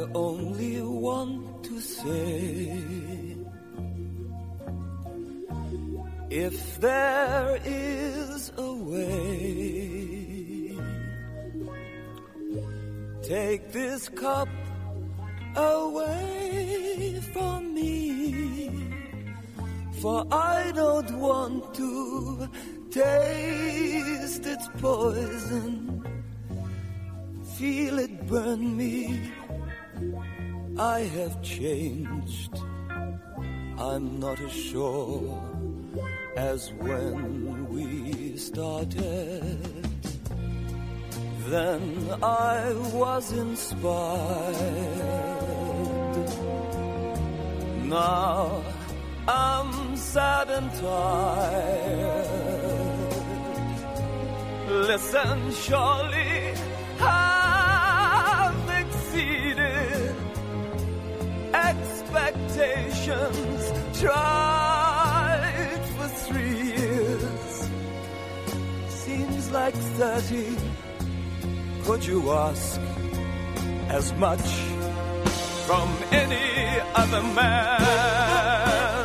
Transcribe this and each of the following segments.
only want to say, if there is a way, take this cup away from me, for I don't want to taste its poison, feel it burn me. I have changed, I'm not as sure as when we started. Then I was inspired. Now I'm sad and tired. Listen, surely I've exceeded expectations. Tried for 3 years, seems like 30. Could you ask as much from any other man?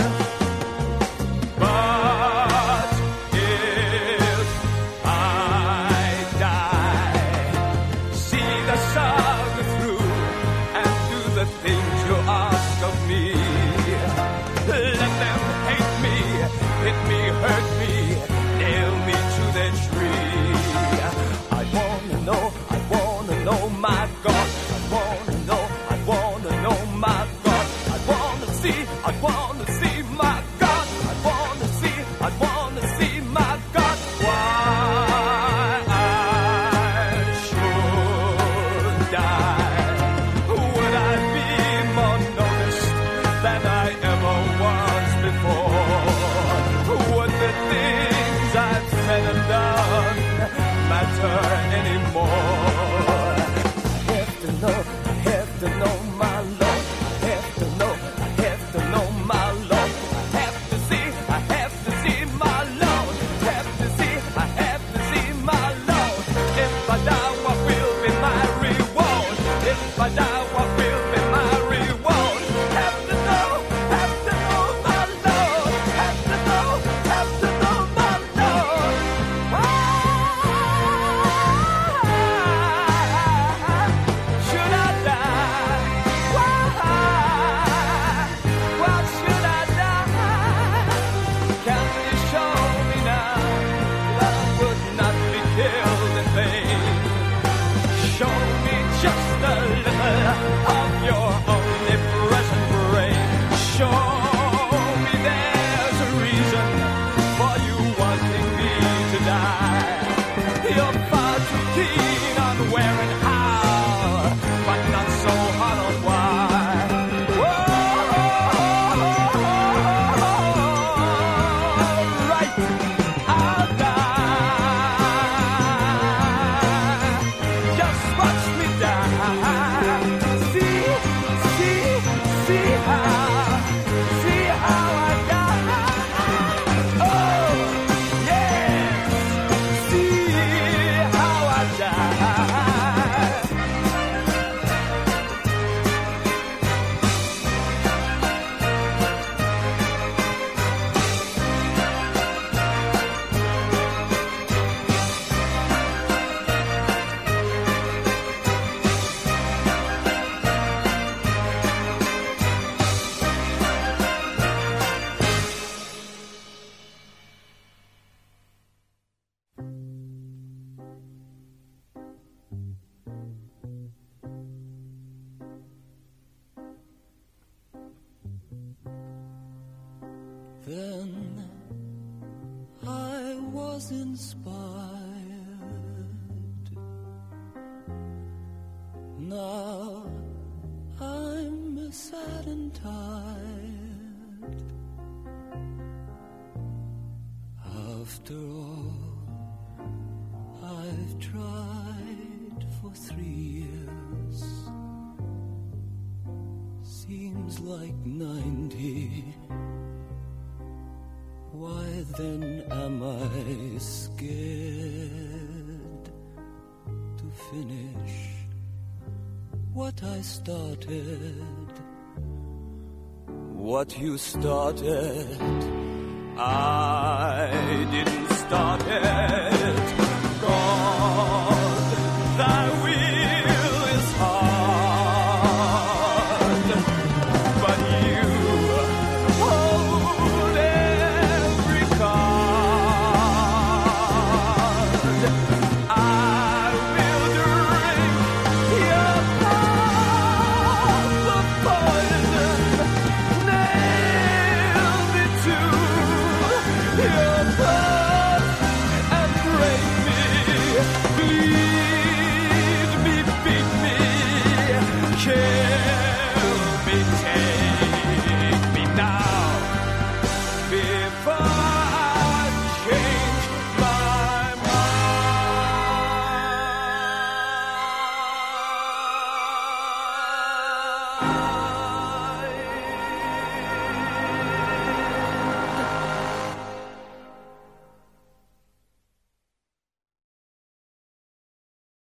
But if I die, see the saga through and do the things you ask of me. Let them hate me, hit me, hurt me, nail me to their tree. I wanna know my God. I wanna know my God. I wanna see my God. I wanna see my God. Why I should die? Would I be more noticed than I ever was before? Would the things I've said and done matter anymore? I have to know my Lord. I have to know my Lord. I have to see my Lord. I have to see my Lord. If I die, what will be my reward? If I die, what will be my reward? Have to know my Lord. Have to know my Lord. Should I die? Why should I die? Can you show me now that I would not be killed in vain? Show me just a little of your omnipresent brain. Show me there's a reason for you wanting me to die. You're far too keen on where and how, but not so hot on why. Right, I'll die. Just watch me die. See how I die. Oh, yes. See how I die. Then I was inspired. Now I'm sad and tired. After all, I've tried for 3 years. Seems like 90. Why then am I scared to finish what I started, what you started, I didn't start it. God, thy will is hard, but you hold every card. I will drink your cup of poison, nail me to your